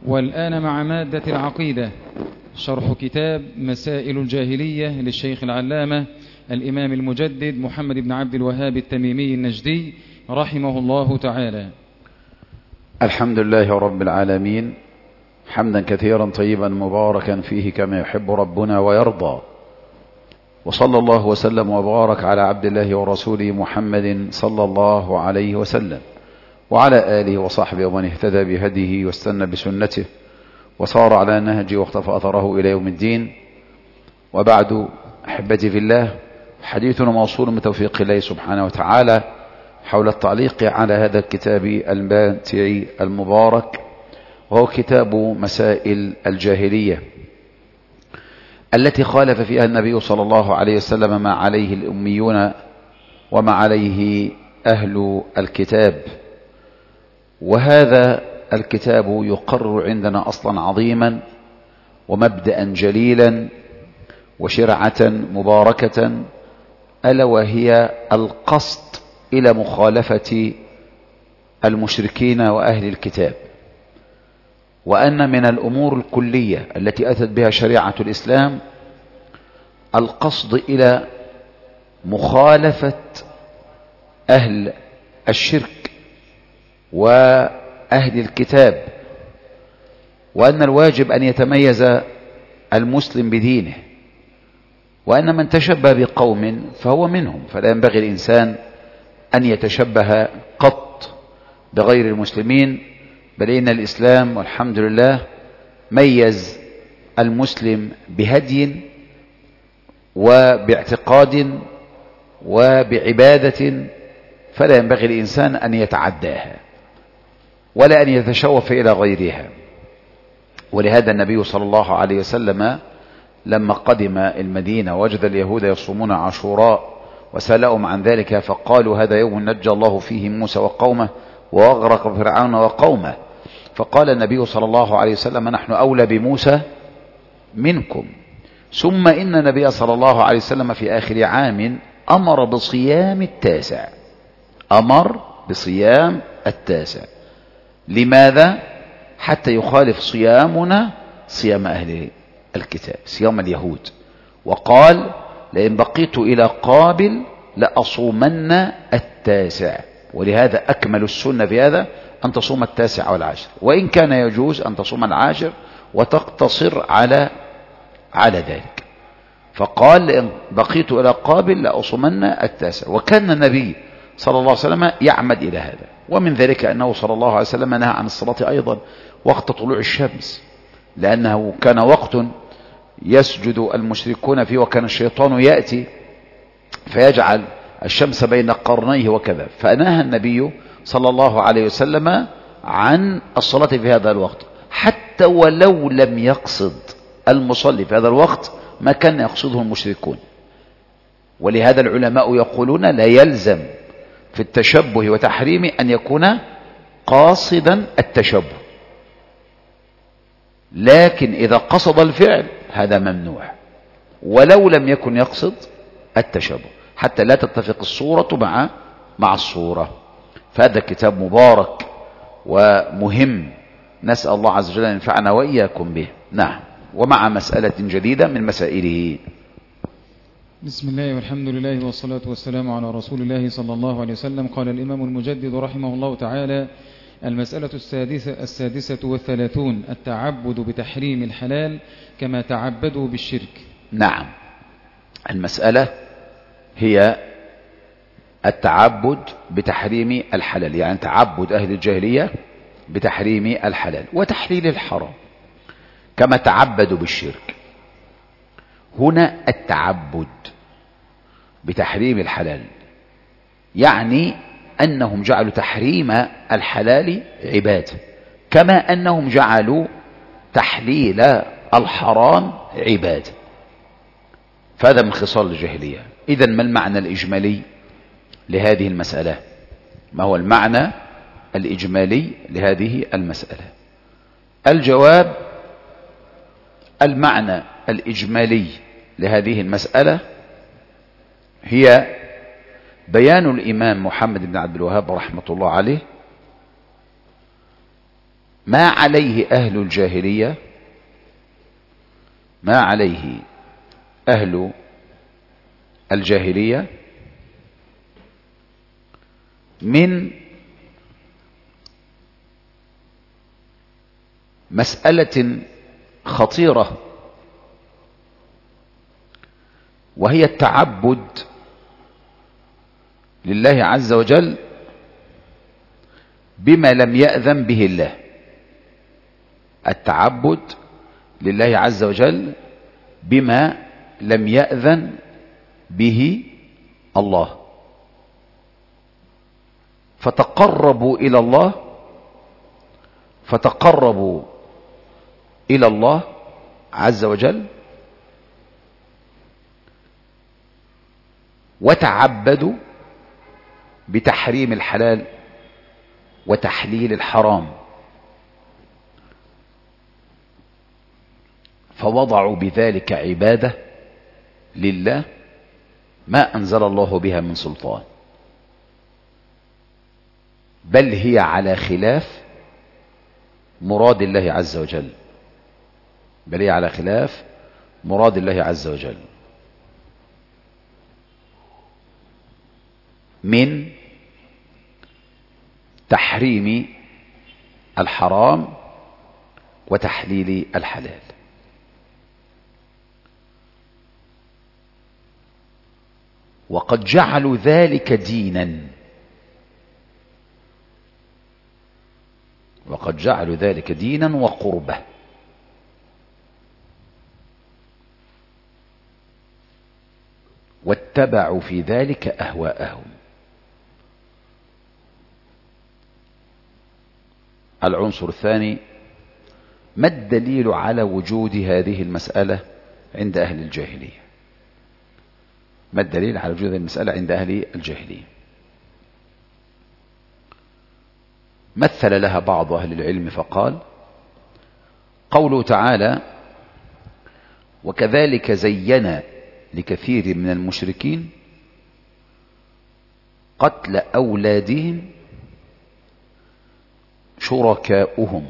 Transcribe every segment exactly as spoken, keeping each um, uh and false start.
والآن مع مادة العقيدة، شرح كتاب مسائل الجاهلية للشيخ العلامة الإمام المجدد محمد بن عبد الوهاب التميمي النجدي رحمه الله تعالى. الحمد لله رب العالمين، حمدا كثيرا طيبا مباركا فيه كما يحب ربنا ويرضى، وصلى الله وسلم وبارك على عبد الله ورسوله محمد صلى الله عليه وسلم وعلى آله وصحبه ومن اهتدى بهديه واستنى بسنته وصار على نهجه واختفى أثره إلى يوم الدين. وبعد، أحبتي في الله، حديثنا موصول بتوفيق الله سبحانه وتعالى حول التعليق على هذا الكتاب الماتع المبارك، وهو كتاب مسائل الجاهلية التي خالف فيها النبي صلى الله عليه وسلم ما عليه الأميون وما عليه أهل الكتاب. وهذا الكتاب يقرر عندنا أصلا عظيما ومبدأ جليلا وشرعة مباركة، ألا وهي القصد إلى مخالفة المشركين وأهل الكتاب، وأن من الأمور الكلية التي أتت بها شريعة الإسلام القصد إلى مخالفة أهل الشرك وأهل الكتاب، وأن الواجب أن يتميز المسلم بدينه، وأن من تشبه بقوم فهو منهم، فلا ينبغي الإنسان أن يتشبه قط بغير المسلمين، بل إن الإسلام والحمد لله ميز المسلم بهدي وباعتقاد وبعبادة، فلا ينبغي الإنسان أن يتعداها ولا أن يتشوف إلى غيرها. ولهذا النبي صلى الله عليه وسلم لما قدم المدينة وجد اليهود يصومون عاشوراء وسألهم عن ذلك، فقالوا هذا يوم نجى الله فيه موسى وقومه وأغرق فرعون وقومه، فقال النبي صلى الله عليه وسلم نحن أولى بموسى منكم. ثم إن النبي صلى الله عليه وسلم في آخر عام أمر بصيام التاسع، أمر بصيام التاسع. لماذا؟ حتى يخالف صيامنا صيام أهل الكتاب، صيام اليهود. وقال لئن بقيت إلى قابل لأصومن التاسع. ولهذا أكمل السنة في هذا أن تصوم التاسع والعاشر، وإن كان يجوز أن تصوم العاشر وتقتصر على على ذلك. فقال لئن بقيت إلى قابل لأصومن التاسع. وكان النبي صلى الله عليه وسلم يعمد إلى هذا، ومن ذلك أنه صلى الله عليه وسلم نهى عن الصلاة أيضا وقت طلوع الشمس، لأنه كان وقت يسجد المشركون فيه، وكان الشيطان يأتي فيجعل الشمس بين قرنيه وكذا، فنهى النبي صلى الله عليه وسلم عن الصلاة في هذا الوقت، حتى ولو لم يقصد المصلي في هذا الوقت ما كان يقصده المشركون. ولهذا العلماء يقولون لا يلزم في التشبه وتحريمه أن يكون قاصدا التشبه، لكن إذا قصد الفعل هذا ممنوع ولو لم يكن يقصد التشبه، حتى لا تتفق الصورة مع مع الصورة. فهذا كتاب مبارك ومهم، نسأل الله عز وجل أن ينفعنا وإياكم به. نعم، ومع مسألة جديدة من مسائله. بسم الله والحمد لله والصلاة والسلام على رسول الله صلى الله عليه وسلم. قال الإمام المجدد رحمه الله تعالى: المسألة السادسة, السادسة والثلاثون: التعبد بتحريم الحلال كما تعبدوا بالشرك. نعم، المسألة هي التعبد بتحريم الحلال، يعني تعبد أهل الجاهلية بتحريم الحلال وتحليل الحرام كما تعبدوا بالشرك. هنا التعبد بتحريم الحلال يعني أنهم جعلوا تحريم الحلال عبادة، كما أنهم جعلوا تحليل الحرام عبادة، فهذا من خصال الجاهلية. إذن ما المعنى الإجمالي لهذه المسألة؟ ما هو المعنى الإجمالي لهذه المسألة؟ الجواب: المعنى الإجمالي لهذه المسألة هي بيان الإمام محمد بن عبد الوهاب رحمة الله عليه ما عليه أهل الجاهلية ما عليه أهل الجاهلية من مسألة خطيرة، وهي التعبد لله عز وجل بما لم يأذن به الله. التعبد لله عز وجل بما لم يأذن به الله، فتقربوا إلى الله فتقربوا إلى الله عز وجل وتعبدوا بتحريم الحلال وتحليل الحرام، فوضعوا بذلك عبادة لله ما أنزل الله بها من سلطان، بل هي على خلاف مراد الله عز وجل بل هي على خلاف مراد الله عز وجل من تحريم الحرام وتحليل الحلال. وقد جعلوا ذلك دينا وقد جعلوا ذلك دينا وقربة، واتبعوا في ذلك أهواءهم. العنصر الثاني: ما الدليل على وجود هذه المسألة عند أهل الجاهلية؟ ما الدليل على وجود هذه المسألة عند أهل الجاهلية؟ مثل لها بعض أهل العلم فقال: قوله تعالى: وكذلك زين لكثير من المشركين قتل أولادهم شركاؤهم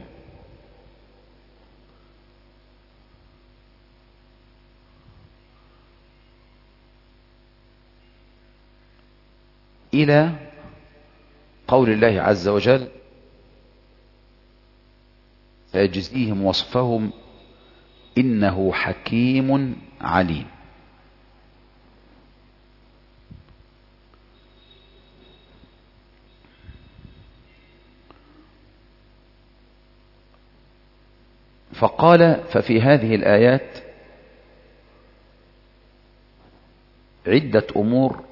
إلى قول الله عز وجل: سيجزيهم وصفهم إنه حكيم عليم. فقال: ففي هذه الآيات عدة أمور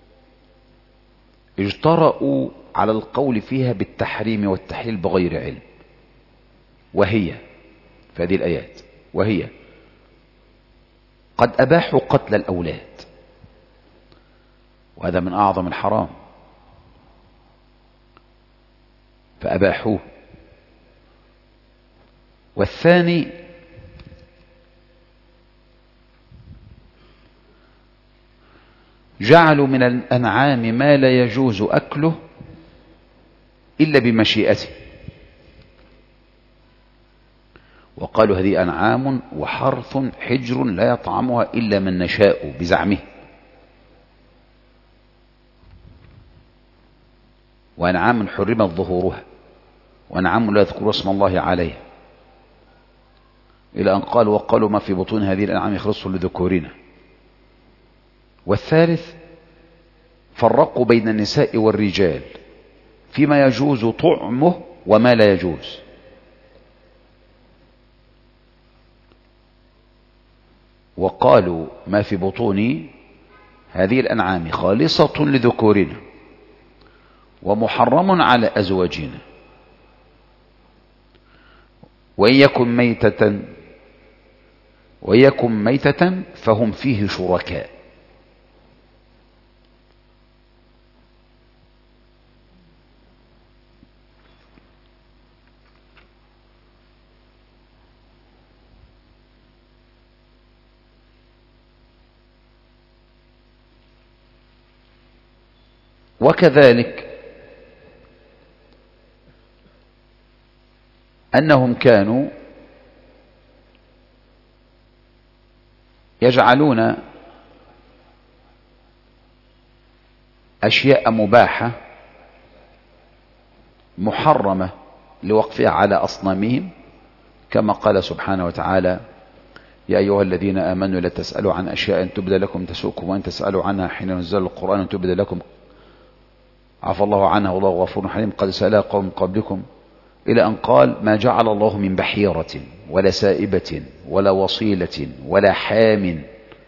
اجترأوا على القول فيها بالتحريم والتحليل بغير علم، وهي في هذه الآيات وهي قد أباحوا قتل الأولاد، وهذا من أعظم الحرام، فأباحوه. والثاني جعلوا من الأنعام ما لا يجوز أكله إلا بمشيئته، وقالوا هذه أنعام وحرث حجر لا يطعمها إلا من نشاء بزعمه، وأنعام حرمت ظهورها، وأنعام لا يذكر اسم الله عليها، إلى أن قال: وقالوا ما في بطون هذه الأنعام خلص لذكورنا. والثالث فرقوا بين النساء والرجال فيما يجوز طعمه وما لا يجوز، وقالوا ما في بطون هذه الأنعام خالصة لذكورنا ومحرم على أزواجنا، وإن يكن ميتة وإن يكن ميتة فهم فيه شركاء. وكذلك أنهم كانوا يجعلون أشياء مباحة محرمة لوقفها على أصنامهم، كما قال سبحانه وتعالى: يا أيها الذين آمنوا لا تسألوا عن أشياء تبد لكم تسؤكم، وأن تسألوا عنها حين نزل القرآن تبد لكم عفى الله عنها والله غفور حليم قد سألها قوم قبلكم، إلى أن قال: ما جعل الله من بحيرة ولا سائبة ولا وصيلة ولا حام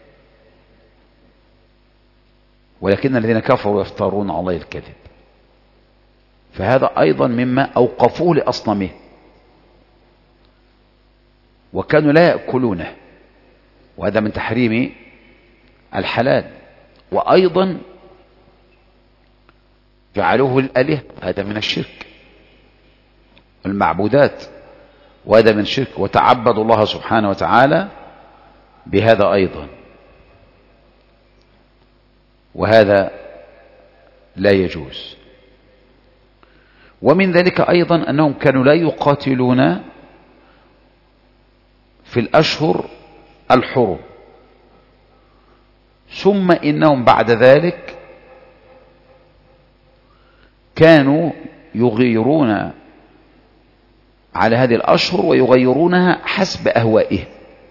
ولكن الذين كفروا يفترون على الله الكذب. فهذا أيضا مما أوقفوه لأصنامه، وكانوا لا يأكلونه، وهذا من تحريم الحلال. وأيضا جعلوه الآلهة، هذا من الشرك، المعبودات، وهذا من الشرك، وتعبدوا الله سبحانه وتعالى بهذا أيضا، وهذا لا يجوز. ومن ذلك أيضا أنهم كانوا لا يقاتلون في الأشهر الحرم، ثم إنهم بعد ذلك كانوا يغيرون على هذه الأشهر ويغيرونها حسب أهوائهم،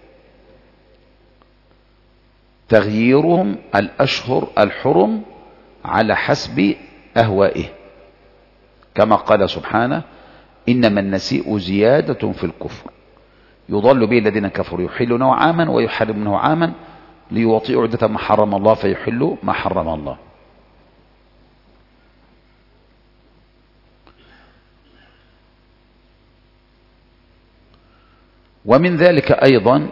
تغييرهم الأشهر الحرم على حسب أهوائهم، كما قال سبحانه: إنما النسيء زيادة في الكفر يضل به الذين كفروا يحلونه عاما ويحرمونه عاما ليوطئوا عدة ما حرم الله فيحلوا ما حرم الله. ومن ذلك أيضا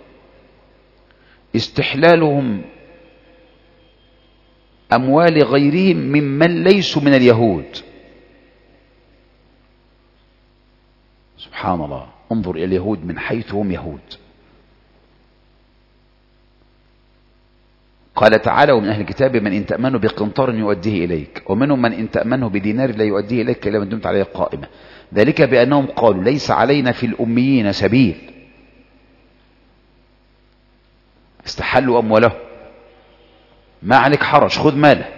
استحلالهم أموال غيرهم ممن ليسوا من اليهود. سبحان الله، انظر إلى اليهود من حيث هم يهود. قال تعالى: ومن أهل الكتاب من إن تأمنه بقنطار يؤديه إليك ومنهم من إن تأمنه بدينار لا يؤديه إليك إلا ما دمت عليه قائمة، ذلك بأنهم قالوا ليس علينا في الأميين سبيل. استحلوا أمواله، ما عليك حرج، خذ ماله.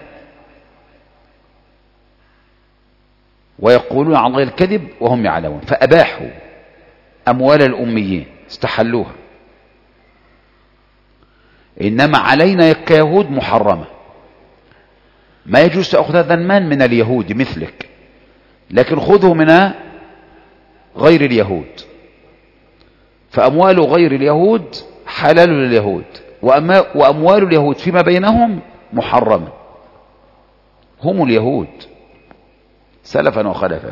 ويقولون على الله الكذب وهم يعلمون، فأباحوا أموال الأميين، استحلوها. إنما علينا كيهود محرمة، ما يجوز تأخذ هذا المال من اليهود مثلك، لكن خذه من غير اليهود. فأموال غير اليهود حلال لليهود، وأموال اليهود فيما بينهم محرمة. هم اليهود سلفا وخلفا.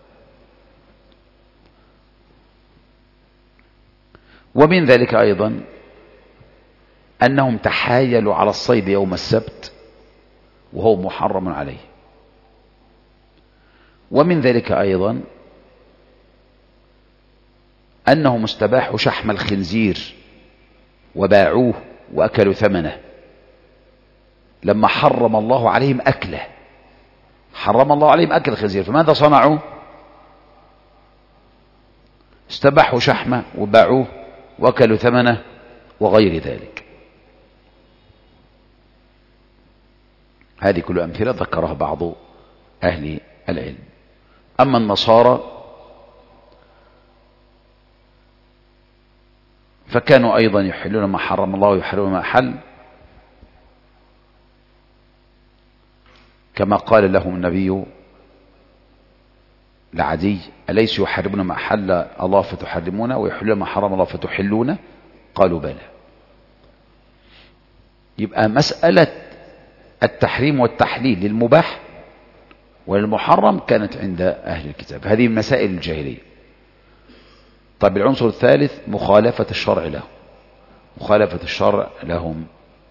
ومن ذلك أيضا أنهم تحايلوا على الصيد يوم السبت وهو محرم عليه. ومن ذلك أيضا أنهم استباحوا شحم الخنزير وباعوه وأكلوا ثمنه، لما حرم الله عليهم أكله. حرم الله عليهم أكل الخنزير، فماذا صنعوا؟ استباحوا شحمه وباعوه وأكلوا ثمنه وغير ذلك. هذه كل أمثلة ذكرها بعض أهل العلم. أما النصارى فكانوا أيضا يحلون ما حرم الله ويحرمون ما أحل، كما قال لهم النبي لعدي: أليس يحرمون ما أحل الله فتحرمونه ويحلون ما حرم الله فتحلونه؟ قالوا بلى. يبقى مسألة التحريم والتحليل للمباح والمحرم كانت عند أهل الكتاب، هذه من مسائل الجاهلية. طيب العنصر الثالث مخالفة الشرع لهم. مخالفة الشرع لهم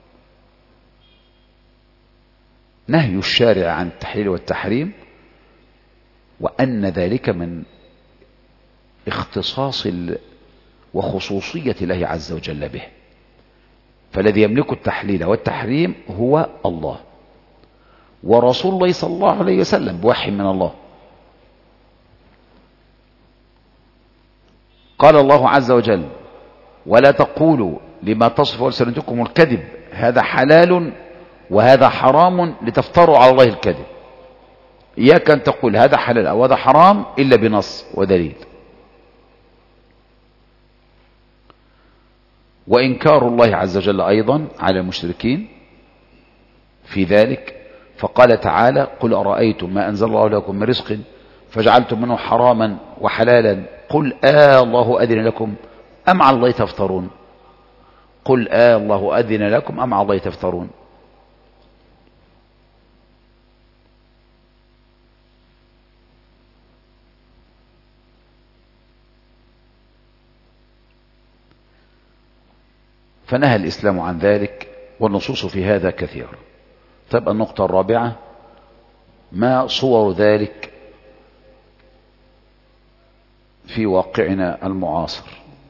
نهي الشارع عن التحليل والتحريم، وأن ذلك من اختصاص وخصوصية الله عز وجل به. فالذي يملك التحليل والتحريم هو الله ورسول الله صلى الله عليه وسلم بوحي من الله. قال الله عز وجل: ولا تقولوا لما تصف ألسنتكم الكذب هذا حلال وهذا حرام لتفتروا على الله الكذب. إياك أن تقول هذا حلال أو هذا حرام إلا بنص ودليل. وإنكار الله عز وجل أيضا على المشركين في ذلك، فقال تعالى: قل أرأيتم ما أنزل الله لكم من رزق فجعلتم منه حراما وحلالا قل آه الله أذن لكم أم على الله تفترون. قل آه الله أذن لكم أم على الله تفترون. فنهى الإسلام عن ذلك، والنصوص في هذا كثيرة. طيب النقطة الرابعة: ما صور ذلك في واقعنا المعاصر؟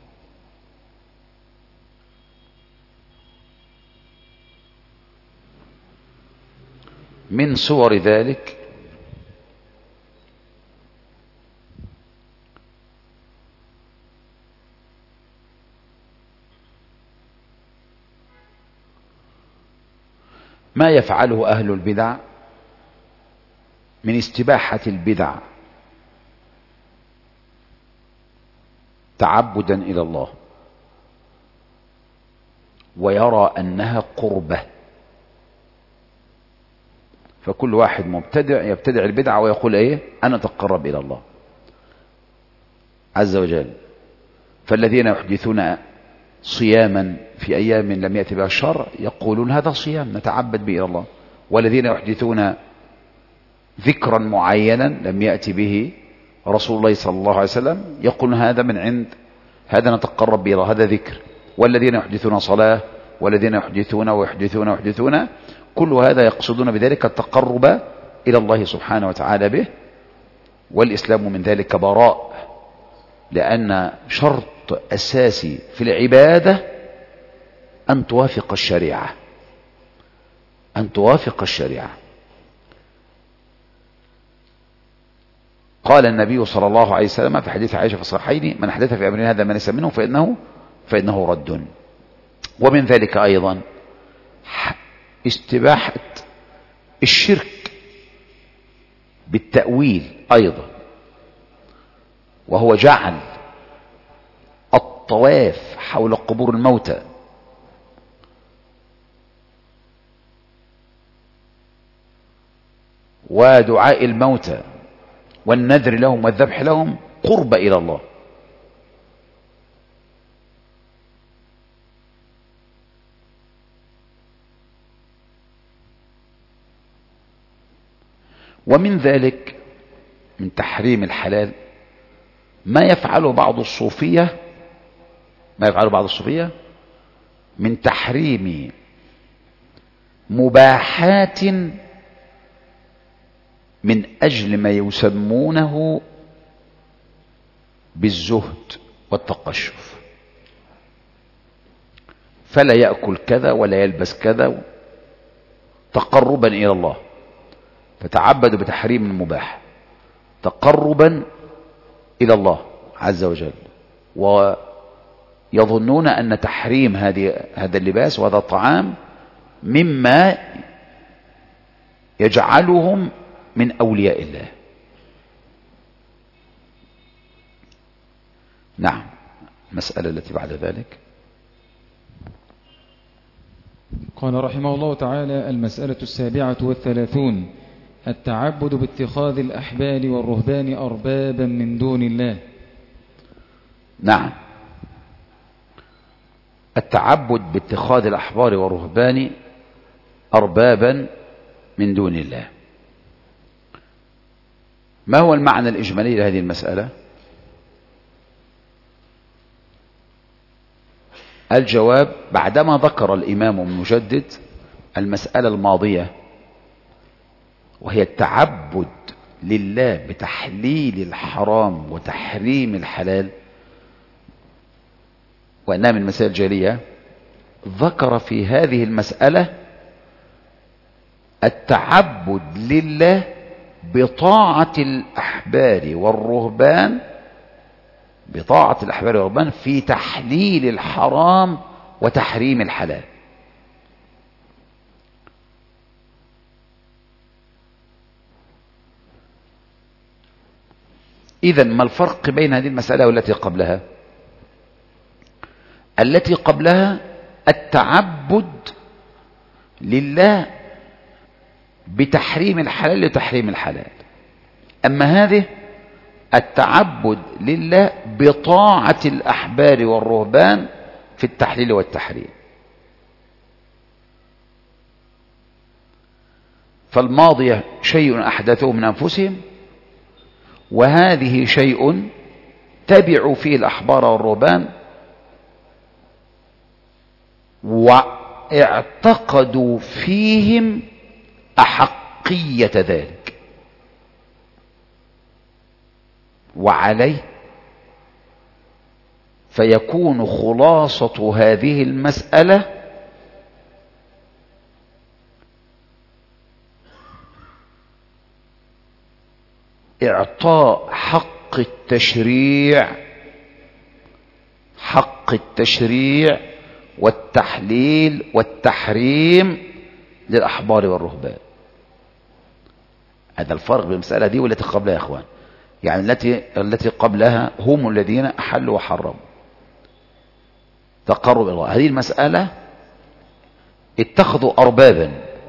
من صور ذلك ما يفعله أهل البدع من استباحة البدع تعبدا إلى الله، ويرى أنها قربة. فكل واحد مبتدع يبتدع البدعة ويقول ايه: أنا أتقرب إلى الله عز وجل. فالذين يحدثون صياما في أيام لم يأتي بها الشرع يقولون هذا صيام نتعبد به إلى الله، والذين يحدثون ذكرا معينا لم يأتي به رسول الله صلى الله عليه وسلم يقولون هذا من عند، هذا نتقرب به، هذا ذكر. والذين يحدثون صلاة، والذين يحدثون ويحدثون ويحدثون، كل هذا يقصدون بذلك التقرب إلى الله سبحانه وتعالى به. والإسلام من ذلك براء، لأن شرط أساسي في العبادة أن توافق الشريعة، أن توافق الشريعة. قال النبي صلى الله عليه وسلم في حديث عائشة في الصحيحين: من حدث في أمرنا هذا ما ليس منه فإنه فإنه رد. ومن ذلك أيضا استباحة الشرك بالتأويل أيضا، وهو جعل الطواف حول قبور الموتى ودعاء الموتى والنذر لهم والذبح لهم قرب إلى الله. ومن ذلك من تحريم الحلال ما يفعله بعض الصوفية ما يفعله بعض الصوفية من تحريم مباحات من أجل ما يسمونه بالزهد والتقشف، فلا يأكل كذا ولا يلبس كذا تقربا إلى الله، فتعبدوا بتحريم المباح تقربا إلى الله عز وجل، ويظنون أن تحريم هذه هذا اللباس وهذا الطعام مما يجعلهم من أولياء الله. نعم. المسألة التي بعد ذلك قال رحمه الله تعالى: المسألة السابعة والثلاثون: التعبد باتخاذ الأحبار والرهبان أربابا من دون الله. نعم، التعبد باتخاذ الأحبار والرهبان أربابا من دون الله. ما هو المعنى الإجمالي لهذه المسألة؟ الجواب: بعدما ذكر الإمام المجدد المسألة الماضية وهي التعبد لله بتحليل الحرام وتحريم الحلال وأنها من المسائل الجلية، ذكر في هذه المسألة التعبد لله بطاعة الأحبار والرهبان بطاعة الأحبار والرهبان في تحليل الحرام وتحريم الحلال. إذن ما الفرق بين هذه المسألة والتي قبلها؟ التي قبلها التعبد لله بتحريم الحلال لتحريم الحلال، أما هذه التعبد لله بطاعة الأحبار والرهبان في التحليل والتحريم. فالماضية شيء أحدثوه من أنفسهم، وهذه شيء تبعوا فيه الأحبار والرهبان واعتقدوا فيهم أحقية ذلك، وعليه فيكون خلاصة هذه المسألة إعطاء حق التشريع حق التشريع والتحليل والتحريم للأحبار والرهبان. هذا الفرق بين المسألة دي والتي قبلها يا أخوان. يعني التي التي قبلها هم الذين أحلوا وحرموا تقرب إلى الله. هذه المسألة اتخذوا أربابا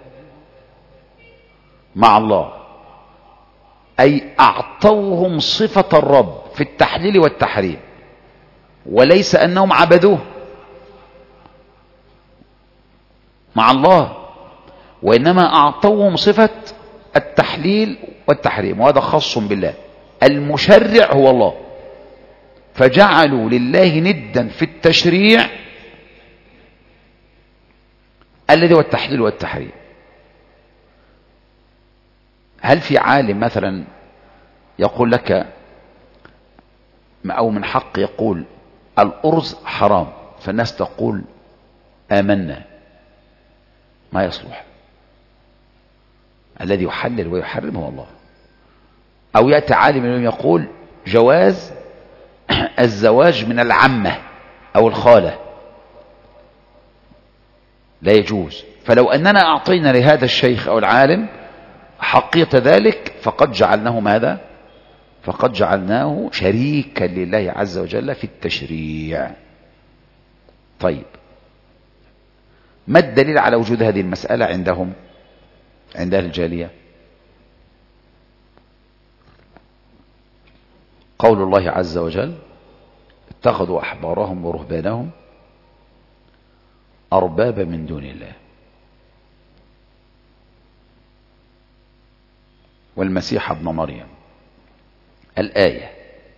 مع الله، أي أعطوهم صفة الرب في التحليل والتحريم، وليس أنهم عبدوه مع الله، وإنما أعطوهم صفة التحليل والتحريم، وهذا خاص بالله. المشرع هو الله، فجعلوا لله ندا في التشريع الذي هو التحليل والتحريم. هل في عالم مثلا يقول لك أو من حق يقول الأرز حرام فالناس تقول آمنا؟ ما يصلح. الذي يحلل ويحرم هو الله. أو يأتي عالم يقول جواز الزواج من العمة أو الخالة لا يجوز، فلو أننا أعطينا لهذا الشيخ أو العالم حقية ذلك فقد جعلناه ماذا؟ فقد جعلناه شريكا لله عز وجل في التشريع. طيب، ما الدليل على وجود هذه المسألة عندهم عند أهل الجاهلية؟ قول الله عز وجل اتخذوا أحبارهم ورهبانهم أربابا من دون الله، والمسيح ابن مريم. الآية.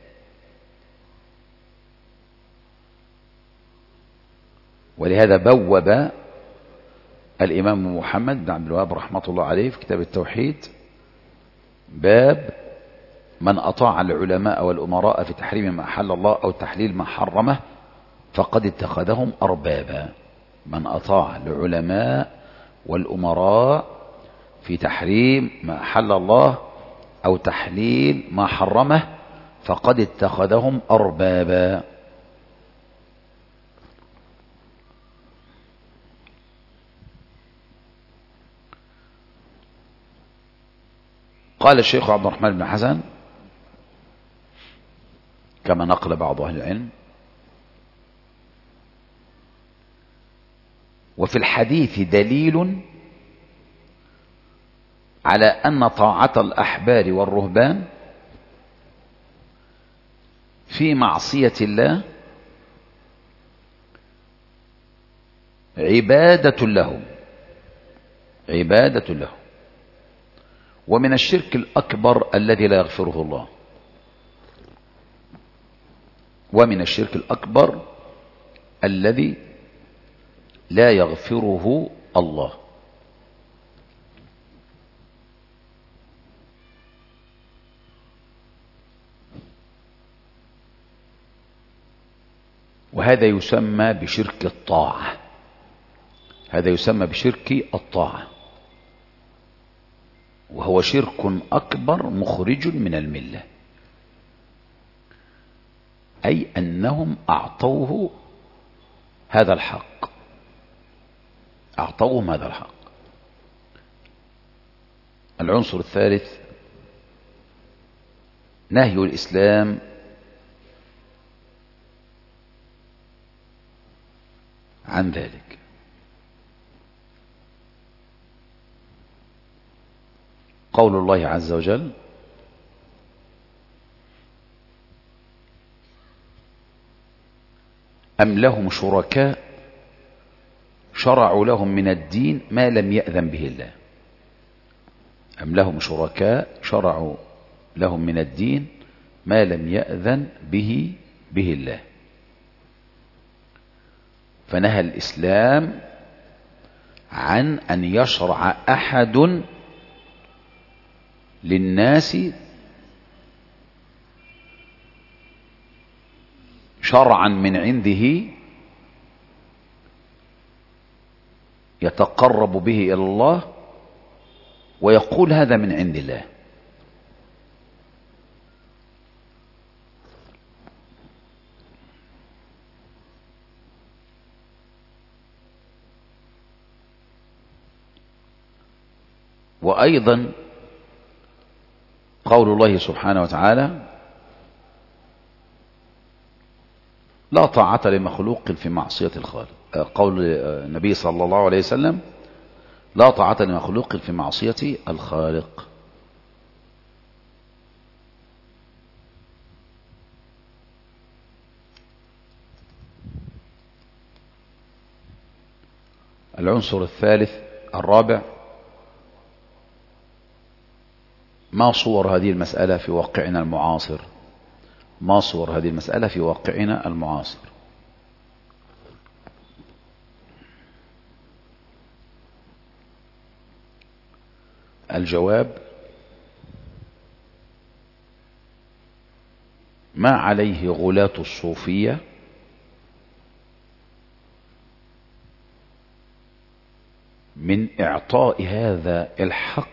ولهذا بوب الإمام محمد بن عبد الوهاب رحمة الله عليه في كتاب التوحيد باب من أطاع العلماء والأمراء في تحريم ما أحل الله أو تحليل ما حرمه فقد اتخذهم أربابا. من أطاع العلماء والأمراء في تحريم ما أحل الله أو تحليل ما حرمه فقد اتخذهم أربابا. قال الشيخ عبد الرحمن بن حسن كما نقل بعض أهل العلم: وفي الحديث دليل على أن طاعة الأحبار والرهبان في معصية الله عبادة لهم عبادة لهم ومن الشرك الأكبر الذي لا يغفره الله ومن الشرك الأكبر الذي لا يغفره الله. وهذا يسمى بشرك الطاعة هذا يسمى بشرك الطاعة وهو شرك أكبر مخرج من الملة. أي أنهم أعطوه هذا الحق، أعطوهم هذا الحق. العنصر الثالث نهي الإسلام عن ذلك. قول الله عز وجل: أم لهم شركاء شرعوا لهم من الدين ما لم يأذن به الله. أم لهم شركاء شرعوا لهم من الدين ما لم يأذن به به الله. فنهى الإسلام عن أن يشرع أحد للناس شرعا من عنده يتقرب به إلى الله ويقول هذا من عند الله. وأيضا قول الله سبحانه وتعالى: لا طاعة لمخلوق في معصية الخالق. قول النبي صلى الله عليه وسلم: لا طاعة لمخلوق في معصية الخالق. العنصر الثالث الرابع ما صور هذه المسألة في واقعنا المعاصر. ما صور هذه المسألة في واقعنا المعاصر. الجواب: ما عليه غلاة الصوفية من إعطاء هذا الحق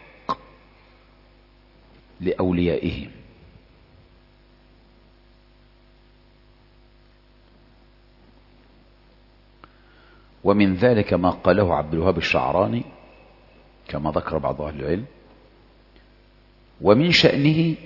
لأوليائهم. ومن ذلك ما قاله عبد الوهاب الشعراني كما ذكر بعض أهل العلم: ومن شأنه،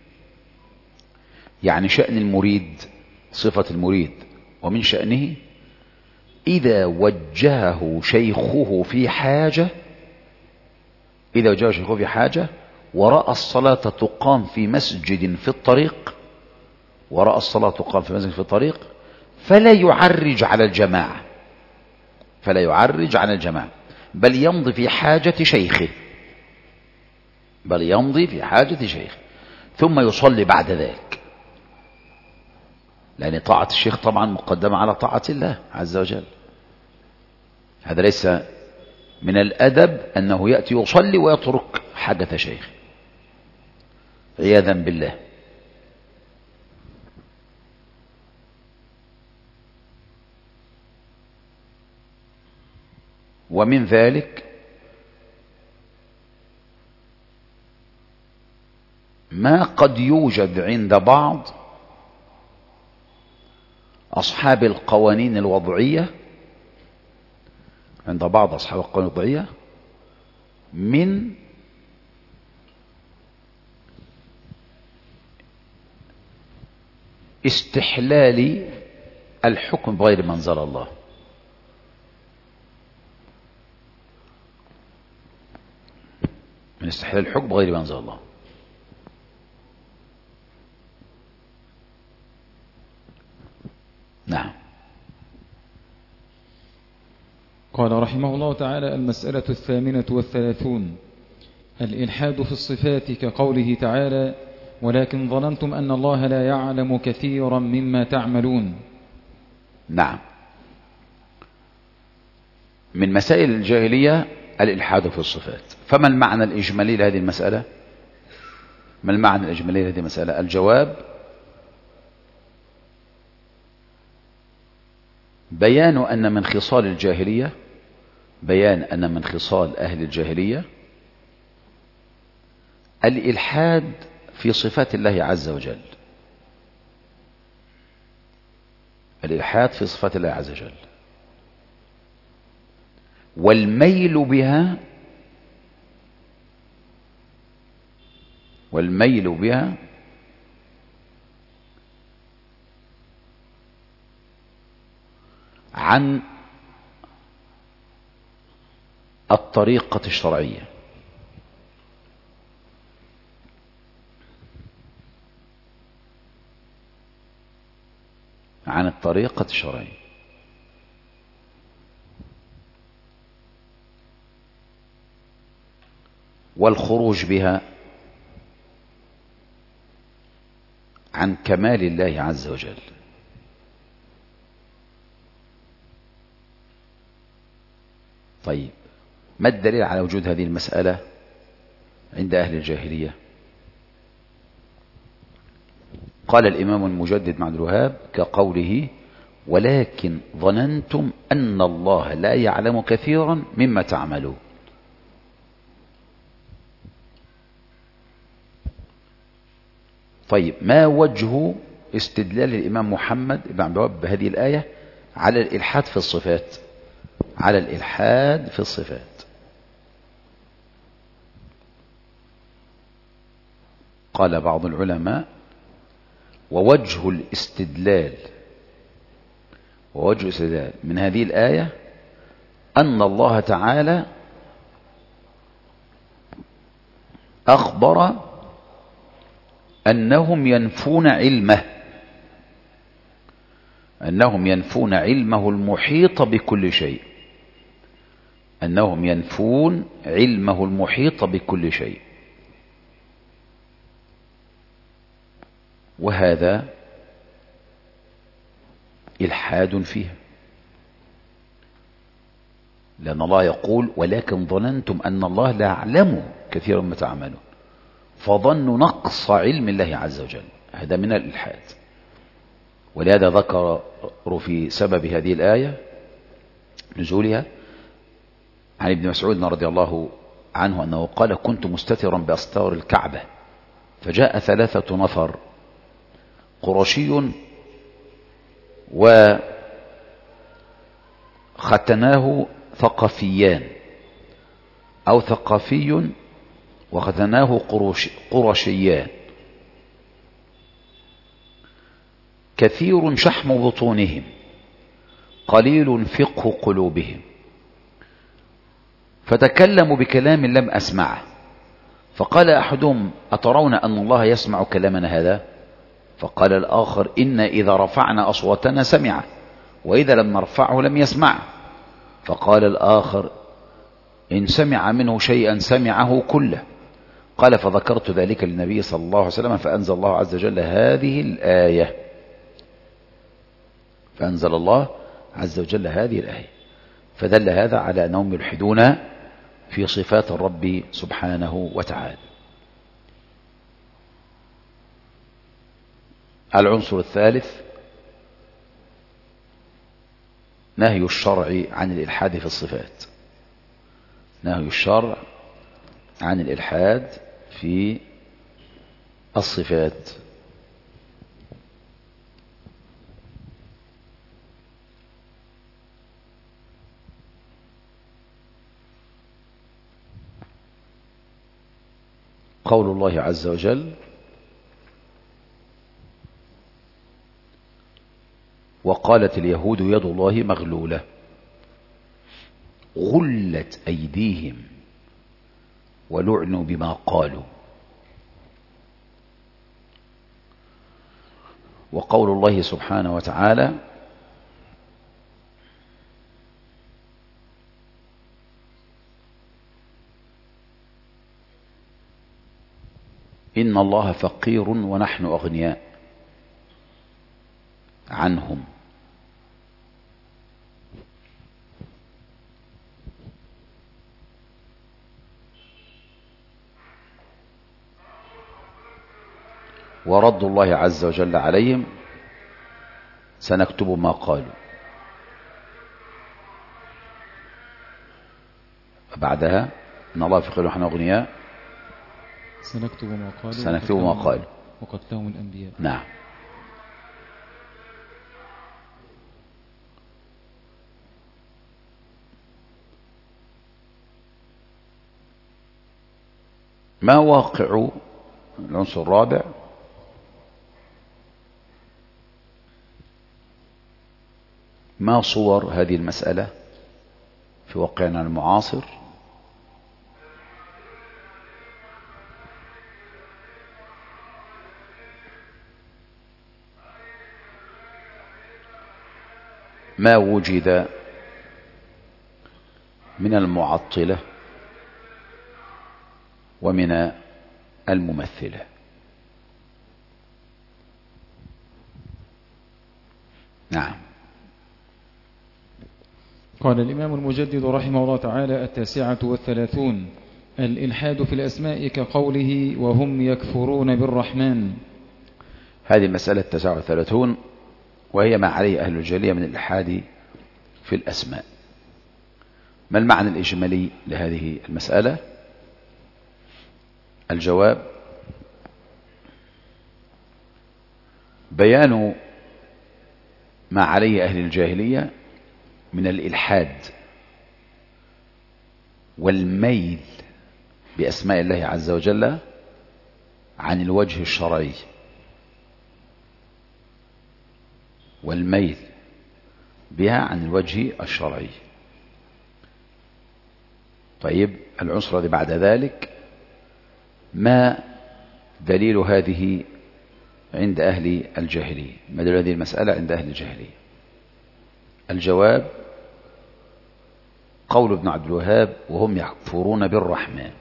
يعني شأن المريد، صفة المريد، ومن شأنه إذا وجهه شيخه في حاجة إذا وجهه شيخه في حاجة ورأى الصلاة تقام في مسجد في الطريق ورأى الصلاة تقام في مسجد في الطريق فلا يعرج على الجماعة فلا يعرج على الجماعة بل يمضي في حاجة شيخه بل يمضي في حاجة شيخه ثم يصلي بعد ذلك، لأن طاعة الشيخ طبعا مقدمة على طاعة الله عز وجل. هذا ليس من الأدب أنه يأتي يصلي ويترك حاجة شيخ عياذا بالله. ومن ذلك ما قد يوجد عند بعض أصحاب القوانين الوضعية عند بعض أصحاب القوانين الوضعية من استحلال الحكم بغير ما أنزل الله. من استحلال الحكم بغير ما أنزل الله. نعم. قال رحمه الله تعالى: المسألة الثامنة والثلاثون الإلحاد في الصفات كقوله تعالى: ولكن ظننتم أن الله لا يعلم كثيرا مما تعملون. نعم. من مسائل الجاهلية الإلحاد في الصفات. فما المعنى الإجمالي لهذه المسألة؟ ما المعنى الإجمالي لهذه المسألة؟ الجواب: بيان أن من خصال الجاهلية بيان أن من خصال أهل الجاهلية الإلحاد في صفات الله عز وجل. الإلحاد في صفات الله عز وجل، والميل بها والميل بها عن الطريقة الشرعية. عن الطريقة الشرعية والخروج بها عن كمال الله عز وجل. طيب، ما الدليل على وجود هذه المسألة عند أهل الجاهلية؟ قال الإمام المجدد مع الوهاب كقوله: ولكن ظننتم أن الله لا يعلم كثيرا مما تعملون. طيب، ما وجه استدلال الإمام محمد بن عبد الوهاب بهذه الآية على الإلحاد في الصفات؟ على الإلحاد في الصفات قال بعض العلماء: ووجه الاستدلال ووجه الاستدلال من هذه الآية أن الله تعالى أخبر أنهم ينفون علمه أنهم ينفون علمه المحيط بكل شيء أنهم ينفون علمه المحيط بكل شيء وهذا إلحاد فيها، لأن الله يقول: ولكن ظننتم أن الله لا يعلم كثيرا ما تعملون، فظنوا نقص علم الله عز وجل، هذا من الإلحاد. ولهذا ذكر في سبب هذه الآية نزولها عن ابن مسعود رضي الله عنه أنه قال: كنت مستترا بأستار الكعبة فجاء ثلاثة نفر قرشي وختناه ثقفيان أو ثقفي وختناه قرش قرشيان كثير شحم بطونهم قليل فقه قلوبهم، فتكلموا بكلام لم أسمعه. فقال أحدهم: أترون أن الله يسمع كلامنا هذا؟ فقال الآخر: إن إذا رفعنا أصواتنا سمعه، وإذا لم نرفعه لم يسمعه. فقال الآخر: إن سمع منه شيئا سمعه كله. قال: فذكرت ذلك للنبي صلى الله عليه وسلم فأنزل الله عز وجل هذه الآية فأنزل الله عز وجل هذه الآية فدل هذا على أنهم يلحدون في صفات الرب سبحانه وتعالى. العنصر الثالث نهي الشرع عن الإلحاد في الصفات نهي الشرع عن الإلحاد في الصفات. قول الله عز وجل: وقالت اليهود يد الله مغلولة غلت أيديهم ولعنوا بما قالوا. وقول الله سبحانه وتعالى: إن الله فقير ونحن أغنياء عنهم. ورد الله عز وجل عليهم: سنكتب ما قالوا. بعدها: إن الله فقير ونحن أغنياء سنكتب ما قالوا سنكتب ما قالوا وقتلهم الأنبياء. نعم. ما واقع العنصر الرابع؟ ما صور هذه المسألة في واقعنا المعاصر؟ ما وجد من المعطلة ومن الممثلة. نعم. قال الإمام المجدد رحمه الله تعالى: التاسعة والثلاثون الإلحاد في الأسماء كقوله وهم يكفرون بالرحمن. هذه المسألة التاسعة والثلاثون، وهي ما عليه أهل الجاهلية من الإلحاد في الأسماء. ما المعنى الإجمالي لهذه المسألة؟ الجواب: بيان ما عليه أهل الجاهلية من الإلحاد والميل بأسماء الله عز وجل عن الوجه الشرعي، والميل بها عن الوجه الشرعي. طيب، العنصر الذي بعد ذلك: ما دليل هذه عند أهل الجاهلية؟ ما دليل هذه المسألة عند أهل الجاهلية؟ الجواب: قول ابن عبد الوهاب: وهم يكفرون بالرحمن.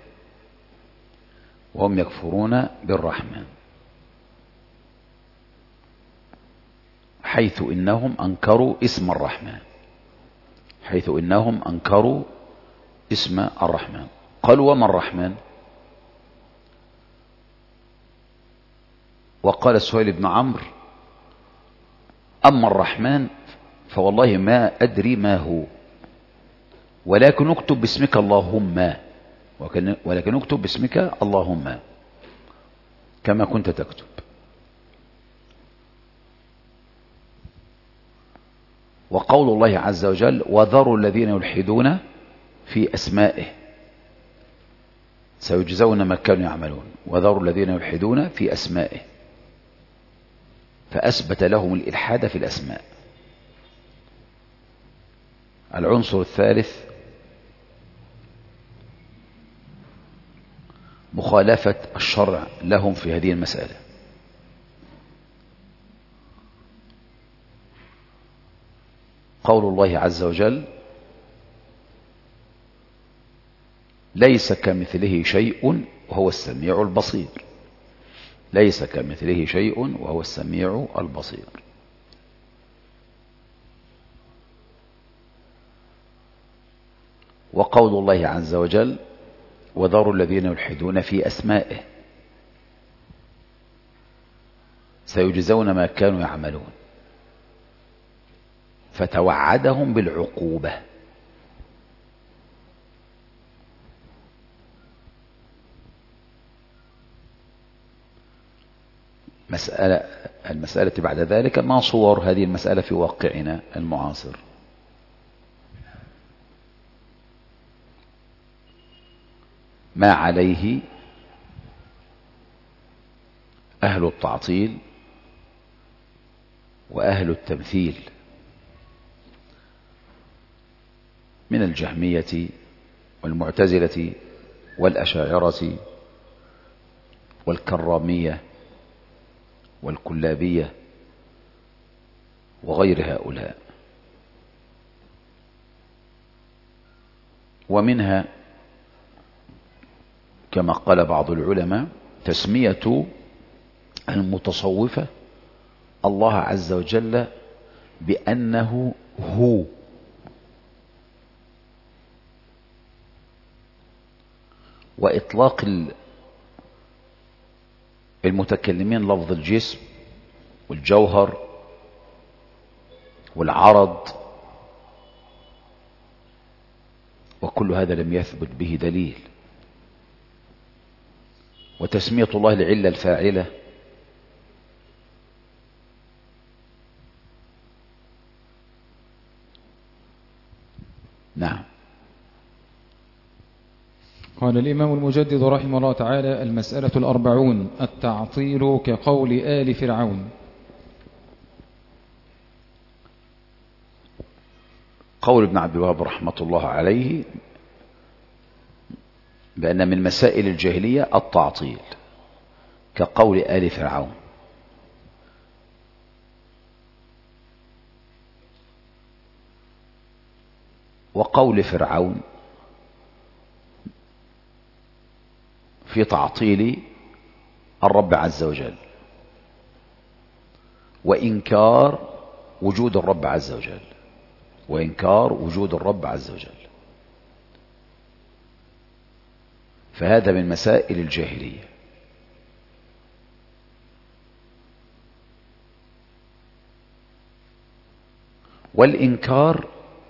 وهم يكفرون بالرحمن، حيث إنهم أنكروا اسم الرحمن، حيث إنهم أنكروا اسم الرحمن. قالوا: وما الرحمن؟ وقال السهيل بن عمرو: أما الرحمن فوالله ما أدري ما هو، ولكن اكتب باسمك اللهم، ولكن اكتب باسمك اللهم كما كنت تكتب. وقول الله عز وجل: وذروا الذين يلحدون في أسمائه سيجزون ما كانوا يعملون. وذروا الذين يلحدون في أسمائه، فأثبت لهم الإلحاد في الأسماء. العنصر الثالث: مخالفة الشرع لهم في هذه المسألة. قول الله عز وجل: ليس كمثله شيء وهو السميع البصير. ليس كمثله شيء وهو السميع البصير. وقول الله عز وجل: وذروا الذين يلحدون في أسمائه سيجزون ما كانوا يعملون، فتوعدهم بالعقوبة. مسألة المسألة بعد ذلك: ما صور هذه المسألة في واقعنا المعاصر؟ ما عليه أهل التعطيل وأهل التمثيل من الجهمية والمعتزلة والأشاعرة والكرامية والكلابية وغير هؤلاء. ومنها كما قال بعض العلماء تسمية المتصوفة الله عز وجل بأنه هو، وإطلاق المتكلمين لفظ الجسم والجوهر والعرض، وكل هذا لم يثبت به دليل. وتسمية الله العلة الفاعلة نعم. قال الإمام المجدد رحمه الله تعالى: المسألة الأربعون: التعطيل كقول آل فرعون. قول ابن عبد الوهاب رحمة الله عليه بأن من مسائل الجاهلية التعطيل كقول آل فرعون. وقول فرعون في تعطيل الرب عز وجل وإنكار وجود الرب عز وجل وإنكار وجود الرب عز وجل فهذا من مسائل الجاهلية. والإنكار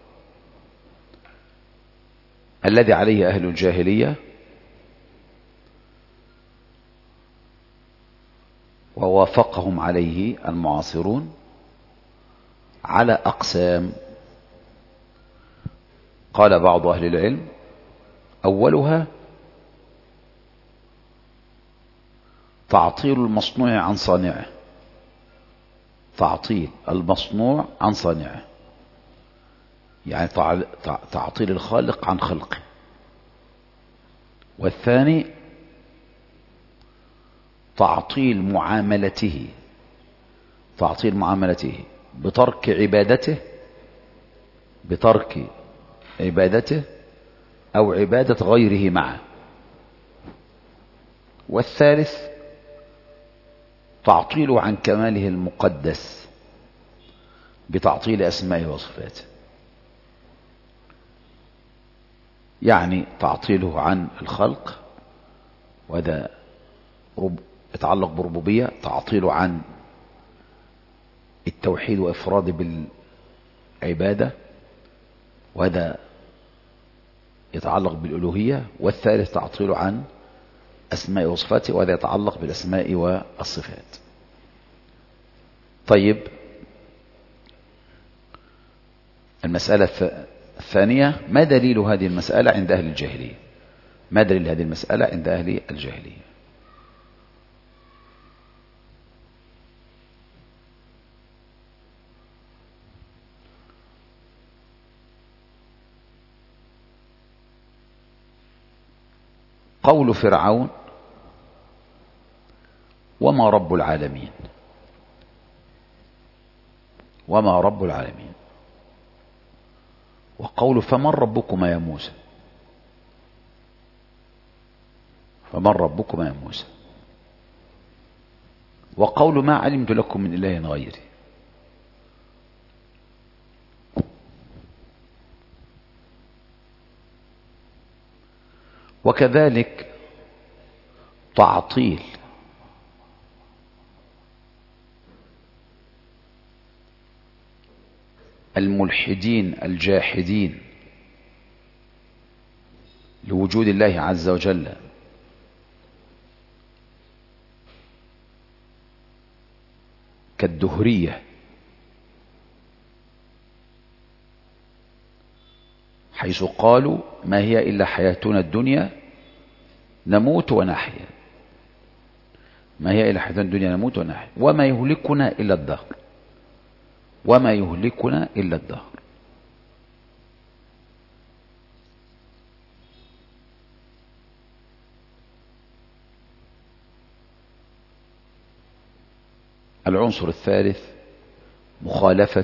الذي عليه أهل الجاهلية ووافقهم عليه المعاصرون على أقسام. قال بعض أهل العلم: أولها تعطيل المصنوع عن صانعه، تعطيل المصنوع عن صانعه، يعني تعطيل الخالق عن خلقه. والثاني تعطيل معاملته، تعطيل معاملته بترك عبادته بترك عبادته أو عبادة غيره معه. والثالث تعطيله عن كماله المقدس بتعطيل أسمائه وصفاته، يعني تعطيله عن الخلق وهذا يتعلق بربوبية، تعطيله عن التوحيد وإفراد بالعبادة وهذا يتعلق بالألوهية. والثالث تعطيله عن أسماء وصفاته وهذا يتعلق بالأسماء والصفات. طيب، المسألة الثانية: ما دليل هذه المسألة عند أهل الجاهلية؟ ما دليل هذه المسألة عند أهل الجاهلية؟ قول فرعون: وما رب العالمين، وما رب العالمين. وقول: فمن ربكما يا موسى، فمن ربكما يا موسى. وقول: ما علمت لكم من إله غيري. وكذلك تعطيل الملحدين الجاحدين لوجود الله عز وجل كالدهرية، حيث قالوا: ما هي إلا حياتنا الدنيا نموت ونحيا، ما هي إلا حياتنا الدنيا نموت ونحيا وما يهلكنا إلا الدهر، وما يهلكنا إلا الدهر. العنصر الثالث مخالفة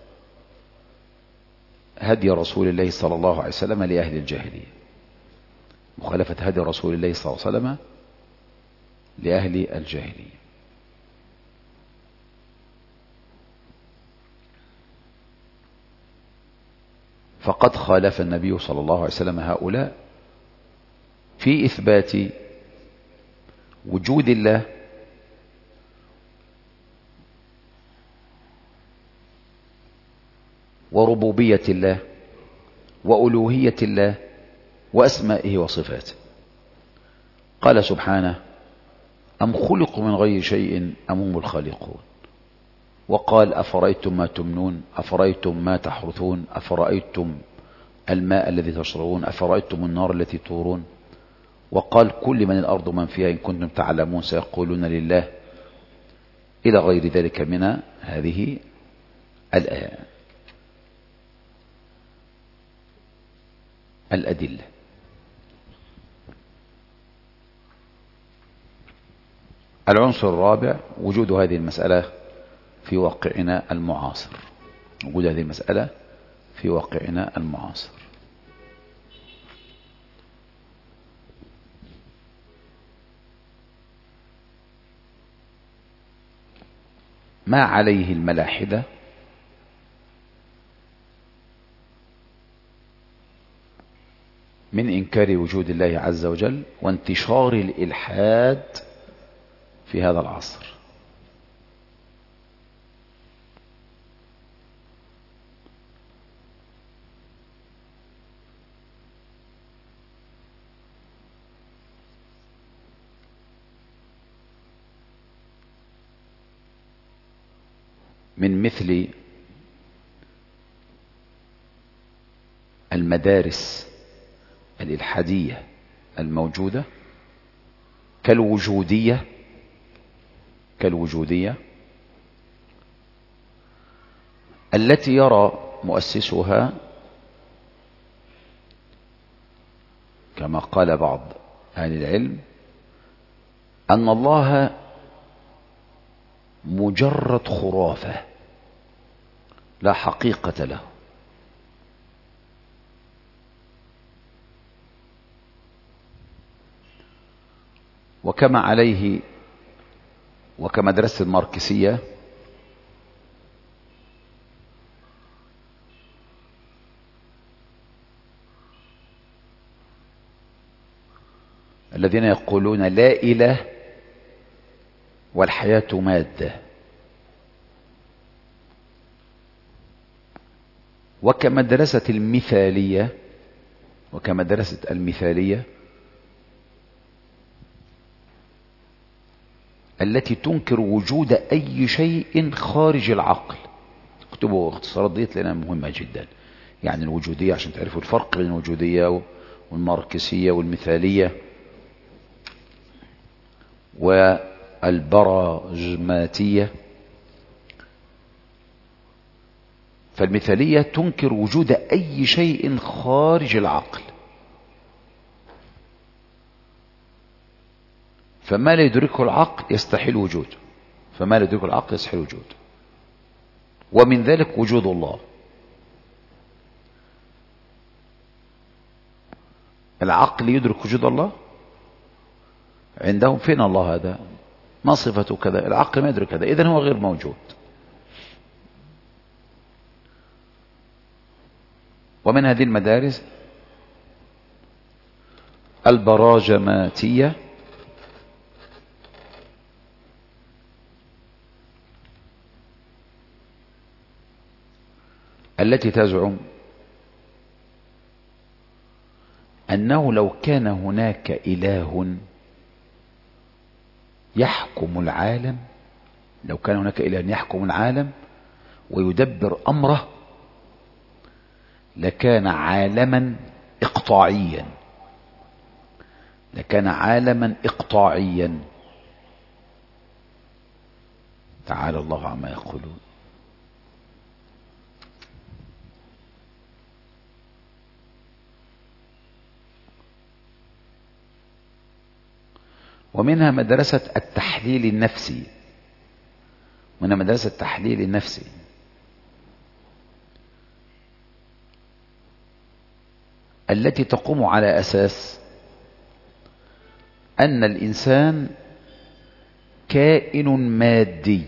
هدي رسول الله صلى الله عليه وسلم لأهل الجاهلية، مخالفة هدي رسول الله صلى الله عليه وسلم لأهل الجاهلية. فقد خالف النبي صلى الله عليه وسلم هؤلاء في إثبات وجود الله وربوبية الله وألوهية الله وأسمائه وصفاته. قال سبحانه: أم خلقوا من غير شيء أم هم الخالقون. وقال: أفرأيتم ما تمنون، أفرأيتم ما تحرثون، أفرأيتم الماء الذي تشربون، أفرأيتم النار التي تورون. وقال كل من الأرض من فيها إن كنتم تعلمون سيقولون لله، إلى غير ذلك من هذه الآيات الأدلة. العنصر الرابع وجود هذه المسألة في واقعنا المعاصر، وجود هذه المسألة في واقعنا المعاصر. ما عليه الملاحدة من إنكار وجود الله عز وجل وانتشار الإلحاد في هذا العصر. من مثل المدارس الإلحادية الموجودة كالوجودية كالوجودية التي يرى مؤسسها كما قال بعض أهل العلم أن الله مجرد خرافة لا حقيقة له، وكما عليه وكمدرسة الماركسية الذين يقولون لا إله والحياة مادة، وكمدرسة المثالية وكمدرسة المثالية التي تنكر وجود أي شيء خارج العقل. اكتبوا اختصارات ديت لأنها مهمة جدا. يعني الوجودية عشان تعرفوا الفرق بين الوجودية والماركسية والمثالية والبراجماتية. فالمثالية تنكر وجود أي شيء خارج العقل، فما لا يدركه العقل يستحيل وجوده، فما لا يدركه العقل يستحيل وجوده، ومن ذلك وجود الله. العقل يدرك وجود الله عندهم، فين الله هذا؟ ما صفته كذا؟ العقل ما يدرك هذا، إذن هو غير موجود. ومن هذه المدارس البراجماتية التي تزعم أنه لو كان هناك إله يحكم العالم، لو كان هناك إله يحكم العالم ويدبر أمره لكان عالما إقطاعيا، لكان عالما إقطاعيا. تعالى الله عما يقولون. ومنها مدرسة التحليل النفسي، منها مدرسة التحليل النفسي التي تقوم على أساس أن الإنسان كائن مادي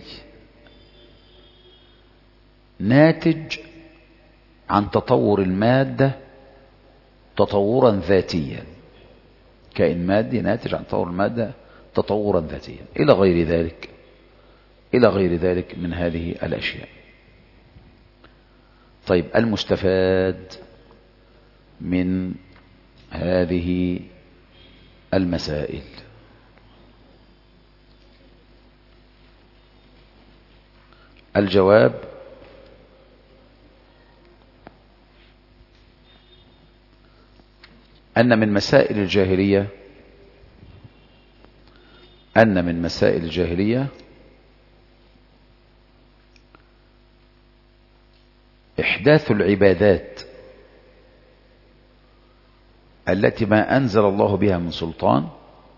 ناتج عن تطور المادة تطورا ذاتيا، كائن مادي ناتج عن تطور المادة تطورا ذاتيا، إلى غير ذلك إلى غير ذلك من هذه الأشياء. طيب، المستفاد من هذه المسائل: الجواب: أن من مسائل الجاهلية أن من مسائل الجاهلية إحداث العبادات التي ما أنزل الله بها من سلطان،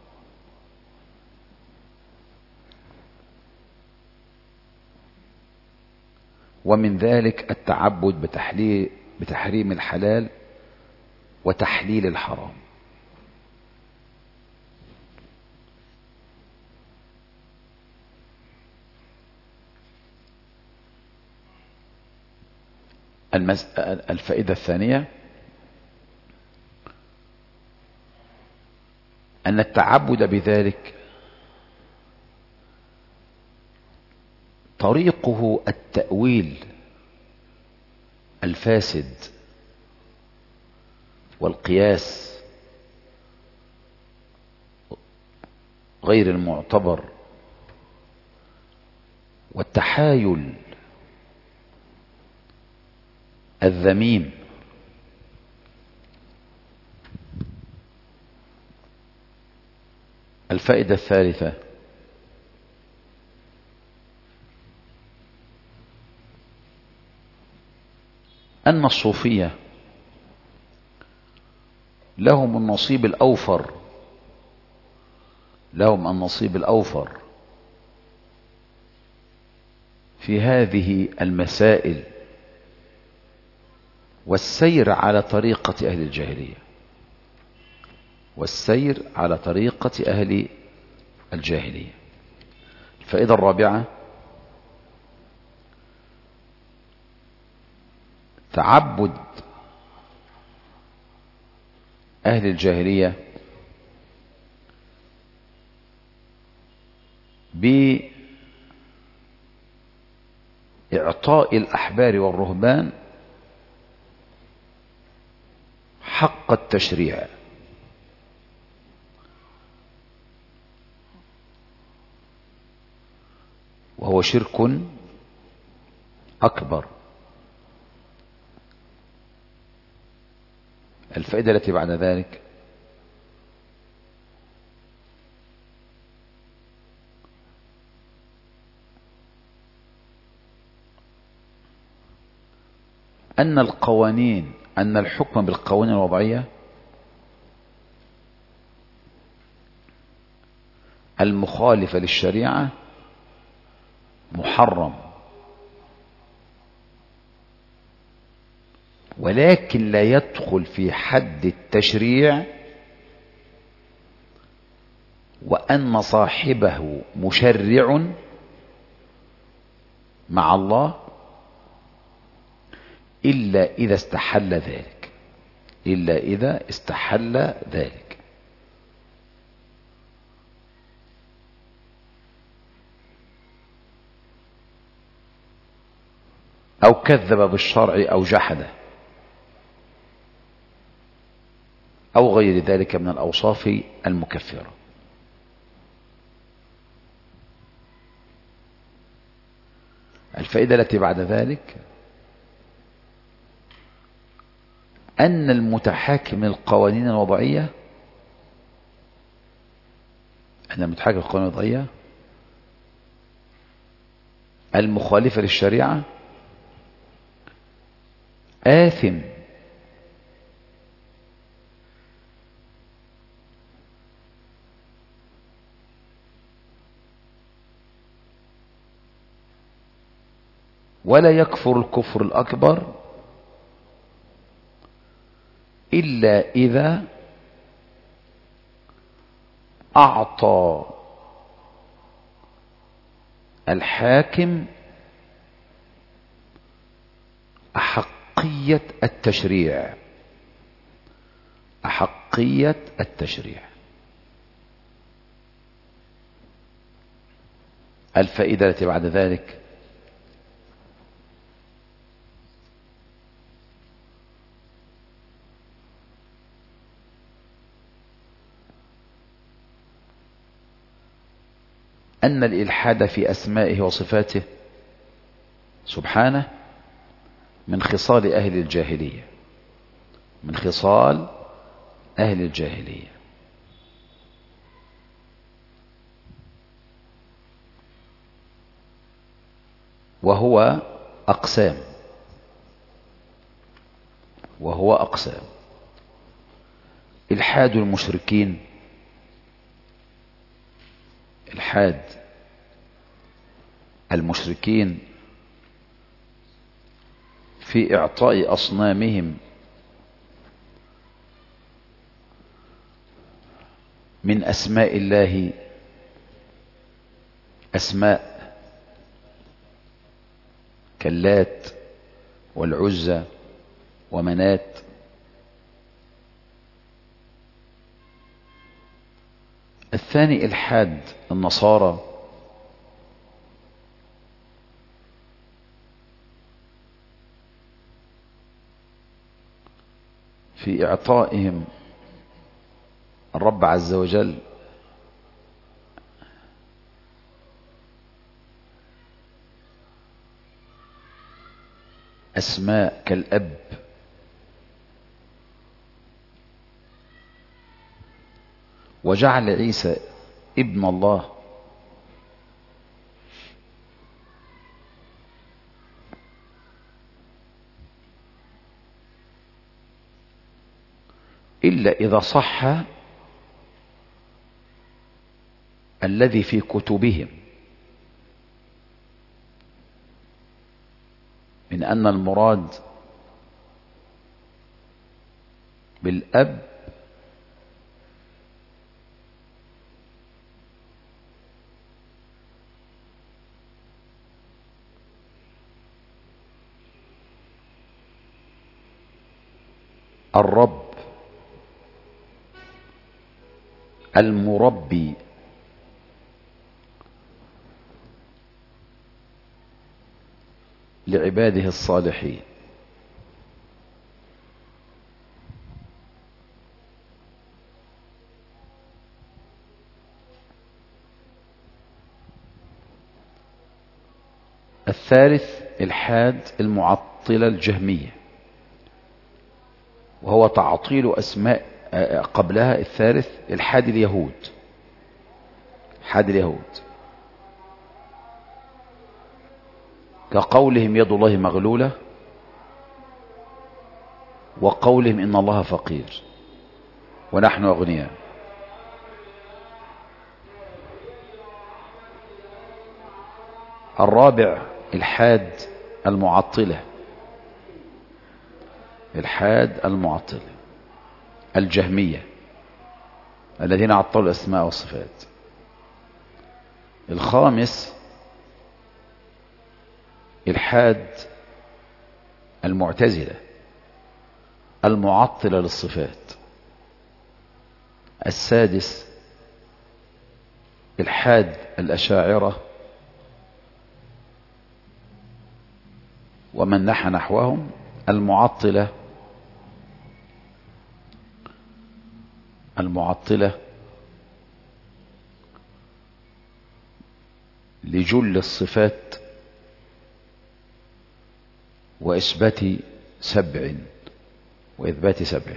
ومن ذلك التعبد بتحليل بتحريم الحلال وتحليل الحرام. الفائدة الثانية أن التعبد بذلك طريقه التأويل الفاسد والقياس غير المعتبر والتحايل الذميم. الفائدة الثالثة أن الصوفية لهم النصيب الأوفر لهم النصيب الأوفر في هذه المسائل والسير على طريقة أهل الجاهلية والسير على طريقة أهل الجاهلية. الفائدة الرابعة تعبد أهل الجاهلية بإعطاء الأحبار والرهبان حق التشريع، وهو شرك أكبر. الفائدة التي بعد ذلك أن القوانين أن الحكم بالقوانين الوضعية المخالفة للشريعة محرم، ولكن لا يدخل في حد التشريع، وأن صاحبه مشرع مع الله إلا إذا استحل ذلك إلا إذا استحل ذلك أو كذب بالشرع أو جحده أو غير ذلك من الأوصاف المكفرة. الفائدة التي بعد ذلك أن المتحاكم القوانين الوضعية أن المتحاكم القوانين الوضعية المخالفة للشريعة آثم ولا يكفر الكفر الأكبر إلا إذا أعطى الحاكم أحقية التشريع أحقية التشريع. الفائدة التي بعد ذلك أن الإلحاد في أسمائه وصفاته سبحانه من خصال أهل الجاهلية من خصال أهل الجاهلية وهو أقسام وهو أقسام إلحاد المشركين، إلحاد المشركين في إعطاء أصنامهم من أسماء الله أسماء كاللات والعزى ومنات. الثاني إلحاد النصارى في إعطائهم الرب عز وجل أسماء كالأب وجعل عيسى ابن الله. إلا إذا صح الذي في كتبهم من أن المراد بالأب الرب المربي لعباده الصالحين. الثالث إلحاد المعطلة الجهمية، وهو تعطيل أسماء قبلها. الثالث إلحاد اليهود، إلحاد اليهود كقولهم يد الله مغلولة، وقولهم إن الله فقير ونحن أغنياء. الرابع إلحاد المعطلة، إلحاد المعطلة الجهمية الذين عطلوا الأسماء والصفات. الخامس إلحاد المعتزلة المعطلة للصفات. السادس إلحاد الأشاعرة ومن نحى نحوهم المعطلة المعطلة لجل الصفات وإثبات سبع وإثبات سبع.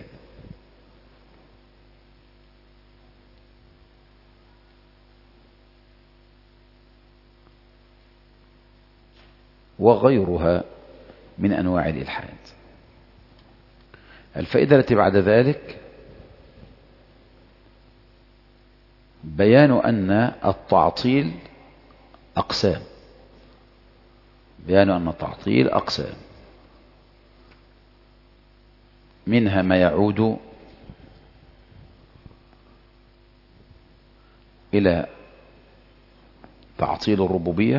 وغيرها من أنواع الإلحاد. الفائدة التي بعد ذلك بيان أن التعطيل أقسام، بيان أن التعطيل أقسام، منها ما يعود إلى تعطيل الربوبية،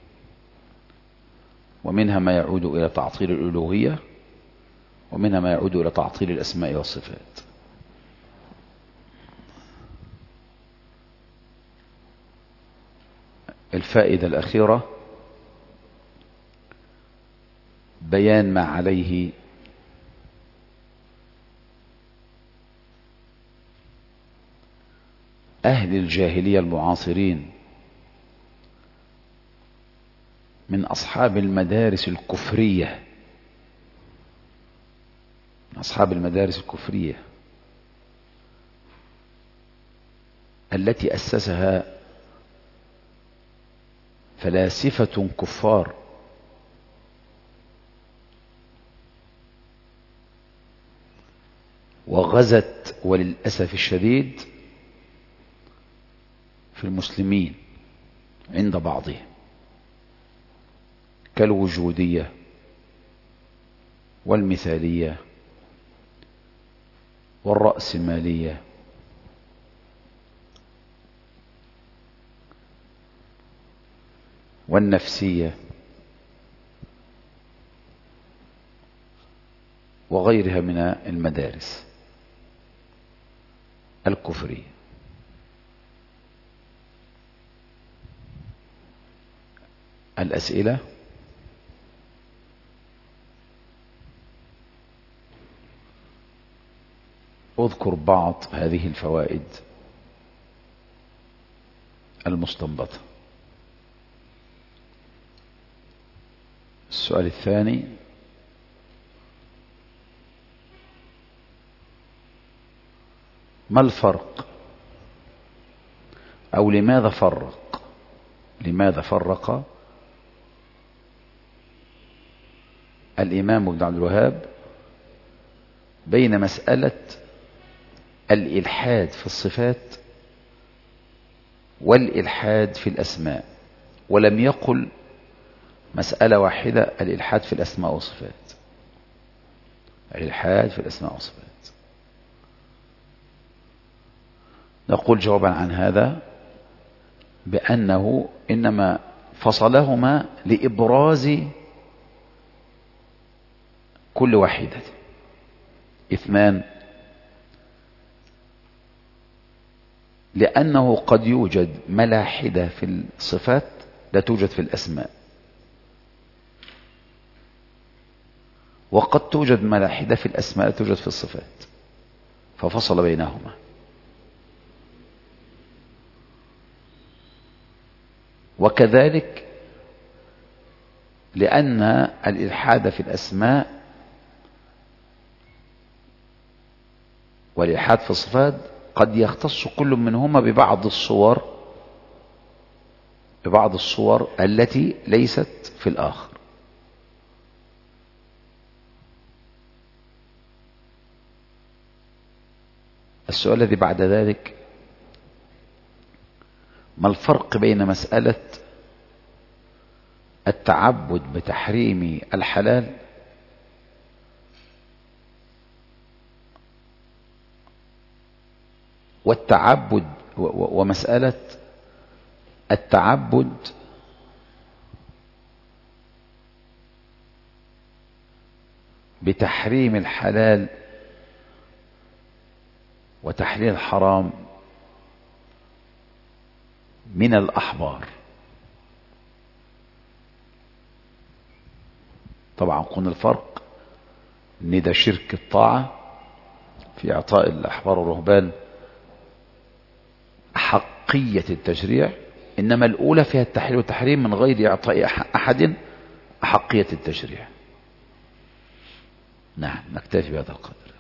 ومنها ما يعود إلى تعطيل الألوهية، ومنها ما يعود إلى تعطيل الأسماء والصفات. الفائدة الأخيرة بيان ما عليه أهل الجاهلية المعاصرين من أصحاب المدارس الكفرية، من أصحاب المدارس الكفرية التي أسسها فلاسفة كفار وغزت وللأسف الشديد في المسلمين عند بعضهم، كالوجودية والمثالية والرأسمالية والنفسية وغيرها من المدارس الكفرية. الأسئلة. أذكر بعض هذه الفوائد المستنبطة. السؤال الثاني: ما الفرق أو لماذا فرق لماذا فرق الإمام ابن عبد الوهاب بين مسألة الإلحاد في الصفات والإلحاد في الأسماء، ولم يقل مسألة واحدة الإلحاد في الأسماء والصفات؟ الإلحاد في الأسماء والصفات. نقول جوابا عن هذا بأنه إنما فصلهما لإبراز كل واحدة. اثنان: لأنه قد يوجد ملاحدة في الصفات لا توجد في الأسماء، وقد توجد ملاحدة في الأسماء لا توجد في الصفات، ففصل بينهما. وكذلك لأن الإلحاد في الأسماء والإلحاد في الصفات قد يختص كل منهما ببعض الصور ببعض الصور التي ليست في الآخر. السؤال الذي بعد ذلك: ما الفرق بين مسألة التعبد بتحريم الحلال والتعبد ومسألة التعبد بتحريم الحلال وتحليل الحرام من الأحبار؟ طبعا قلنا الفرق ان ده شرك الطاعة في اعطاء الأحبار والرهبان حقية التشريع، انما الاولى فيها التحليل والتحريم من غير اعطاء احد حقية التشريع. نعم، نكتفي بهذا القدر.